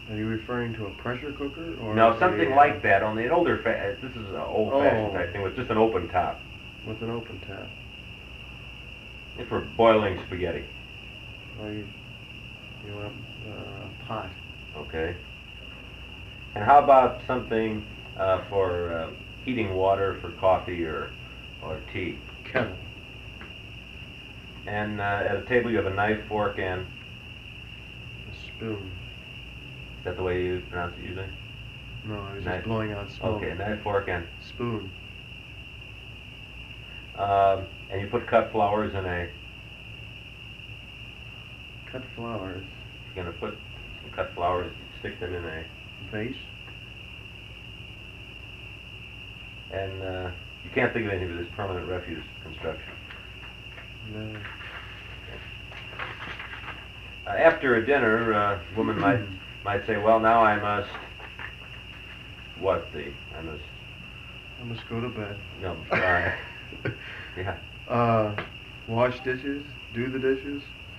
Are you referring to a pressure cooker or No, something like that. Only an older. This is an old-fashioned type thing with just an open top. With an open top. It's for boiling spaghetti. Or you want a pot. Okay. And how about something for heating water for coffee or tea? Kettle. And at a table you have a knife, fork, and... A spoon. Is that the way you pronounce it usually? No, I was Knife. just blowing out smoke. Okay, knife, fork, and... Spoon. And you put cut flowers in a... Cut flowers. You're going to put some cut flowers, stick them in a... Vase. And you can't think of anything for this permanent refuse construction. No. After a dinner, a woman might say, well, now I must... What the? I must go to bed. No, yeah. Wash dishes. Do the dishes.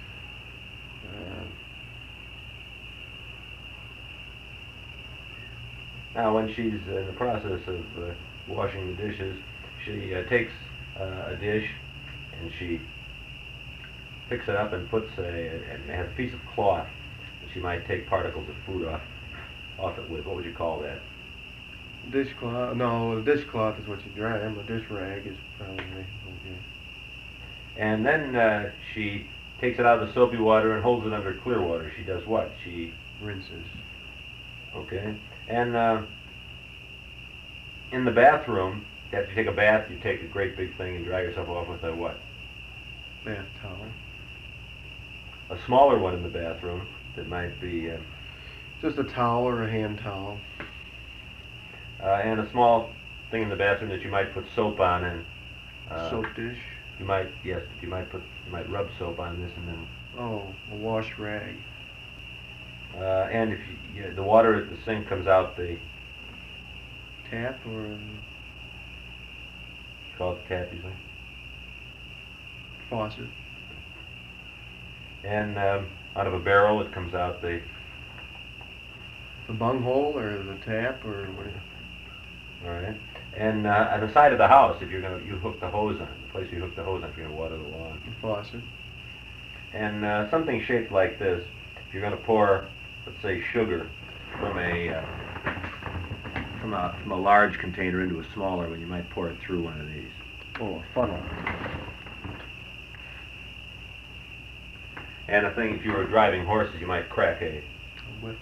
Now, when she's in the process of washing the dishes, she takes a dish and she picks it up and puts a piece of cloth that she might take particles of food off it with. What would you call that? Dishcloth. No, the dishcloth is what you dry them. The dish rag is probably okay. And then she takes it out of the soapy water and holds it under clear water. She does what? She rinses. Okay. And in the bathroom, after you take a bath, you take a great big thing and dry yourself off with a what? Bath towel. A smaller one in the bathroom that might be... just a towel or a hand towel. And a small thing in the bathroom that you might put soap on and... soap dish. You might rub soap on this and then... Oh, a wash rag. And if the water at the sink comes out the... Tap or... Call it the tap usually. Faucet. And out of a barrel it comes out the... The bunghole or the tap or whatever. All right. And at the side of the house, if you hook the hose on, the place you hook the hose on if you're going to water the lawn. The faucet. And something shaped like this, if you're going to pour, let's say, sugar from a large container into a smaller one, you might pour it through one of these. Oh, a funnel. And a thing, if you were driving horses, you might crack a whip.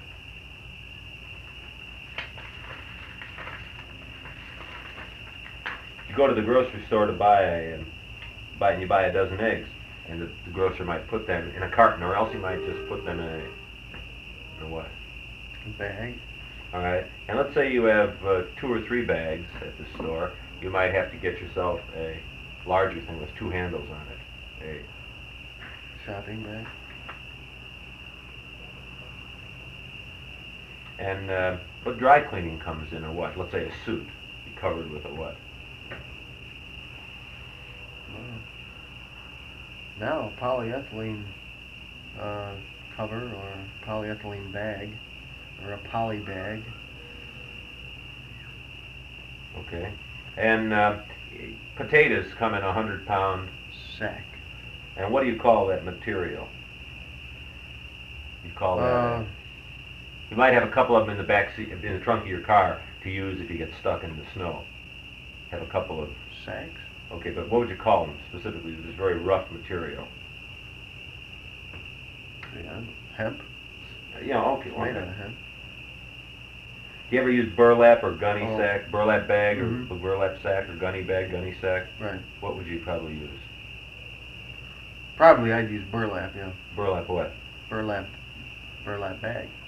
You go to the grocery store to buy a dozen eggs, and the grocer might put them in a carton, or else he might just put them in a what? A bag. All right. And let's say you have 2 or 3 bags at the store. You might have to get yourself a larger thing with 2 handles on it. Shopping bag. And what dry cleaning comes in, or what? Let's say a suit. Be covered with a what? Now, polyethylene cover or polyethylene bag or a poly bag. Okay. And potatoes come in a 100-pound sack. And what do you call that material? You call that... you might have a couple of them in the back seat, in the trunk of your car to use if you get stuck in the snow. Have a couple of... Sacks? Okay, but what would you call them specifically? This very rough material. Yeah, hemp. Yeah, okay. It's made out of hemp. Do you ever use burlap or gunny sack, burlap bag or Mm-hmm. burlap sack or gunny bag, gunny sack? Right. What would you probably use? Probably I'd use burlap, yeah. Burlap what? Burlap bag.